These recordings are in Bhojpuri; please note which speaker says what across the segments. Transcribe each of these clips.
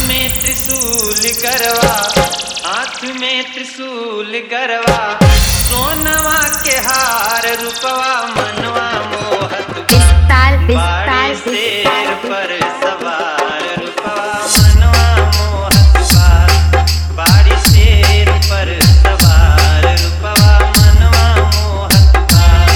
Speaker 1: में त्रिशूल गरवा, हाथ में त्रिशूल गरवा, सोनवा के हार रूपवा मनवा मोहत बाड़ी शेर पर सवार रूपवा मनवा मोहत बाड़ी शेर पर सवार रूपवा मनवा मोहत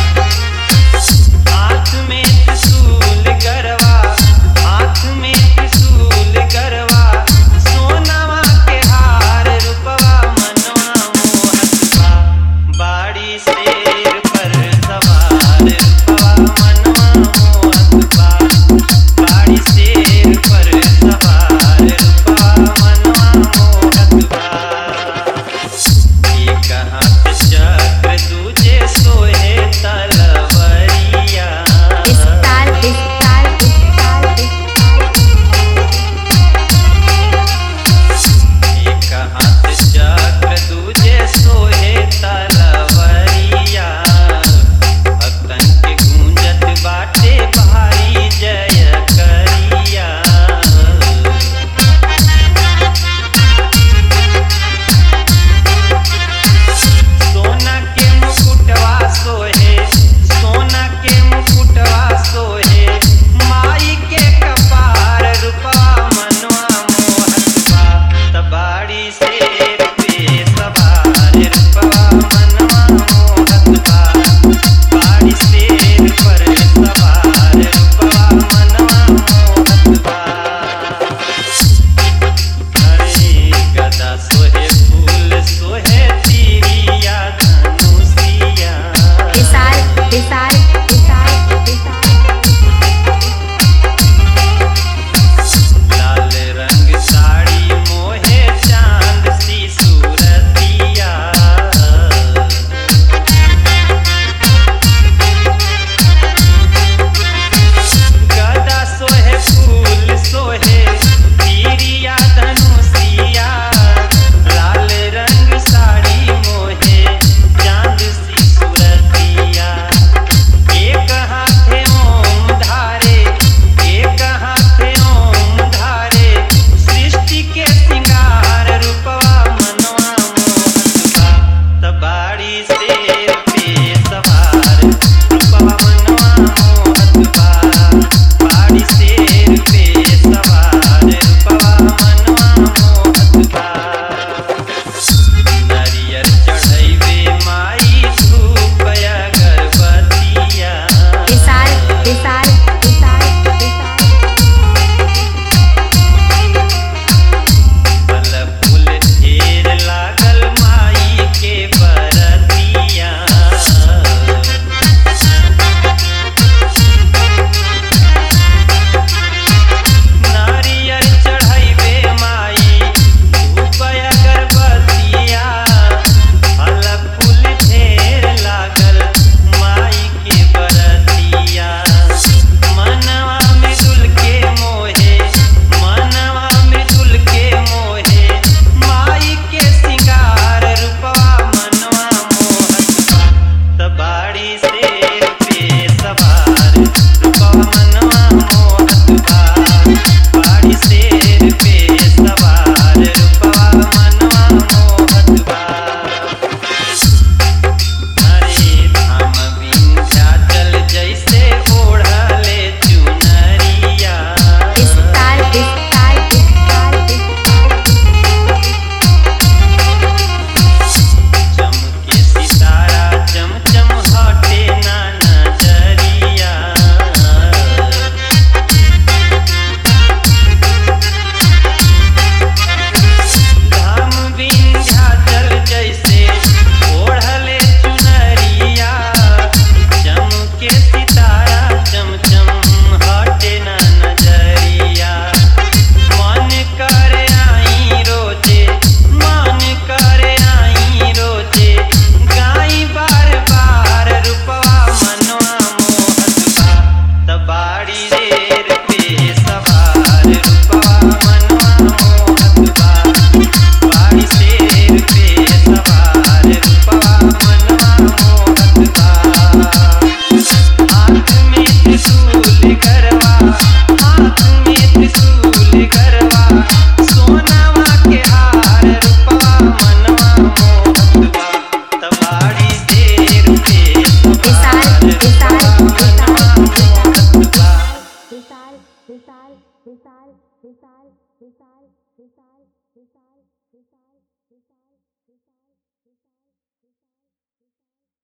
Speaker 1: हाथ में त्रिशूल गरवा, हाथ में त्रिशूल गरवा, सोनवा के हार रूपवा मनवा मोहत बाड़ी शेर पर सवार रूपवा मनवा मोहत बाड़ी शेर पर सवार रूपवा मनवा मोहत एक हाथ चक्र दूजे सोहे तलवरिया, एक हाथ चक्र दूजे सोहे तलवरिया, भक्तन के गूंजत बाटे भारी जय करिया। सोना के मुकुटवा सोहे, सोना के मुकुटवा सोहे, माई के कपार रूपवा मनवा मोहत बाड़ी शेर पे सवार रूपवा मनवा मोहत बाड़ी शेर पर सवार रूपवा मनवा मोहत अरे गदा सोहे फूल सोहे तीरिया धनुषिया, लाल रंग साड़ी मोहे चांद सी सूरतिया, गदा सोहे फूल सोहे तीरिया धनुषिया, लाल रंग साड़ी मोहे चांद सी सूरतिया, एक हाथे ओम धारे, एक हाथे ओम धारे, सृष्टि के सिंगार रूपवा मनवा मोहत बाड़ी शेर पे सवार रूपवा मनवा मोहत बाड़ी शेर पे सवार रूपवा मनवा मोहत नरियर चढ़ैबे माई धूप अगरबत्तिया, फल फूल ढेर लागल माई के बरतिया, नारियर चढ़ैबे माई धूप अगरबत्तिया, फल फूल ढेर लागल माई के बरतिया, मनवा मृदुल के मोहे, मनवा मृदुल के मोहे, माई के सिंगार रूपवा मनवा मोहत बाड़ी शेर पे सवार रूपवा मनवा मोहत बाड़ी शेर पे सवार रूपवा मनवा मोहत अरे धाम विंध्याचल जैसे ओढ़ले चुनरिया, चमके सितारा चमचम हटे ना नजरिया, धाम विंध्याचल जैसे ओढ़ले चुनरिया, चमके सितारा चमचम हटे ना नजरिया, मन करे आई रोजे, मन करे आई रोजे, गाई बार बार रूपवा मनवा मोहत बाड़ी शेर पे सवार रूपवा मनवा मोहत बाड़ी शेर पे सवार रूपवा मनवा मोहत हाथ में त्रिशूल गरवा, हाथ में त्रिशूल गरवा,
Speaker 2: विशाल विशाल विशाल विशाल विशाल विशाल विशाल विशाल विशाल विशाल